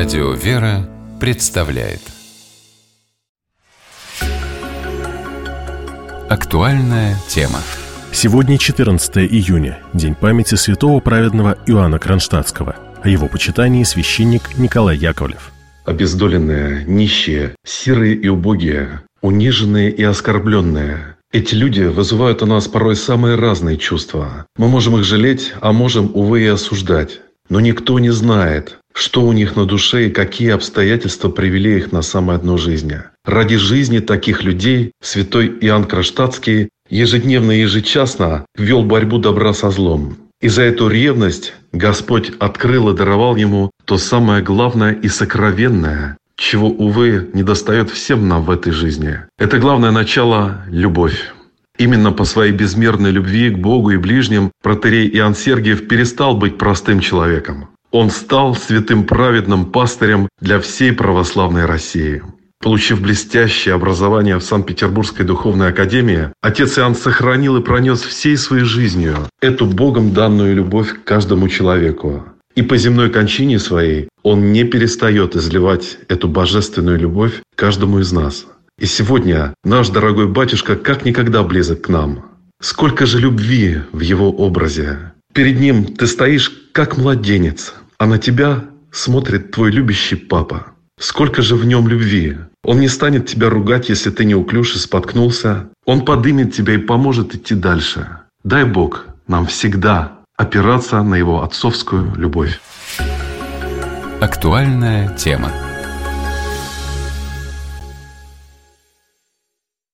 Радио «Вера» представляет актуальная тема. Сегодня 14 июня, день памяти святого праведного Иоанна Кронштадтского. О его почитании священник Николай Яковлев. Обездоленные, нищие, сирые и убогие, униженные и оскорбленные. Эти люди вызывают у нас порой самые разные чувства. Мы можем их жалеть, а можем, увы, и осуждать. Но никто не знает, что у них на душе и какие обстоятельства привели их на самое дно жизни. Ради жизни таких людей святой Иоанн Кронштадтский ежедневно и ежечасно вел борьбу добра со злом. И за эту ревность Господь открыл и даровал ему то самое главное и сокровенное, чего, увы, недостает всем нам в этой жизни. Это главное начало – любовь. Именно по своей безмерной любви к Богу и ближним протоиерей Иоанн Сергиев перестал быть простым человеком. Он стал святым праведным пастырем для всей православной России. Получив блестящее образование в Санкт-Петербургской духовной академии, отец Иоанн сохранил и пронес всей своей жизнью эту Богом данную любовь к каждому человеку. И по земной кончине своей он не перестает изливать эту божественную любовь каждому из нас. И сегодня наш дорогой батюшка как никогда близок к нам. Сколько же любви в его образе. Перед ним ты стоишь как младенец, а на тебя смотрит твой любящий папа. Сколько же в нем любви. Он не станет тебя ругать, если ты неуклюж и споткнулся. Он поднимет тебя и поможет идти дальше. Дай Бог нам всегда опираться на его отцовскую любовь. Актуальная тема.